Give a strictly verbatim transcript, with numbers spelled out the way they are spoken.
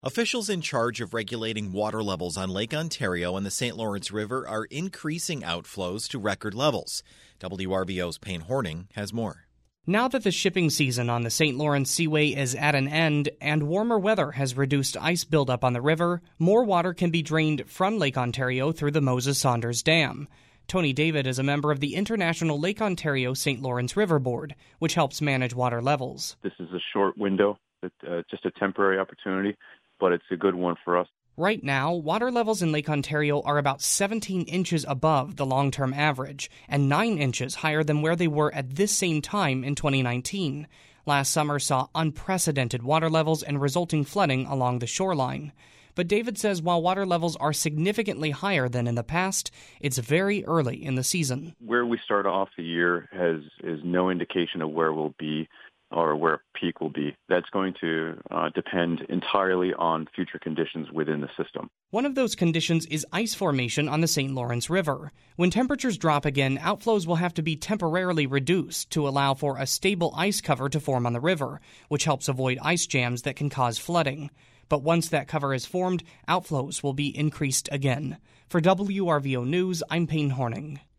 Officials in charge of regulating water levels on Lake Ontario and the Saint Lawrence River are increasing outflows to record levels. W R V O's Payne Horning has more. Now that the shipping season on the Saint Lawrence Seaway is at an end and warmer weather has reduced ice buildup on the river, more water can be drained from Lake Ontario through the Moses Saunders Dam. Tony David is a member of the International Lake Ontario Saint Lawrence River Board, which helps manage water levels. This is a short window, uh, just a temporary opportunity, but it's a good one for us. Right now, water levels in Lake Ontario are about seventeen inches above the long-term average and nine inches higher than where they were at this same time in twenty nineteen. Last summer saw unprecedented water levels and resulting flooding along the shoreline. But David says while water levels are significantly higher than in the past, it's very early in the season. Where we start off the year has is no indication of where we'll be or where peak will be. That's going to uh, depend entirely on future conditions within the system. One of those conditions is ice formation on the Saint Lawrence River. When temperatures drop again, outflows will have to be temporarily reduced to allow for a stable ice cover to form on the river, which helps avoid ice jams that can cause flooding. But once that cover is formed, outflows will be increased again. For W R V O News, I'm Payne Horning.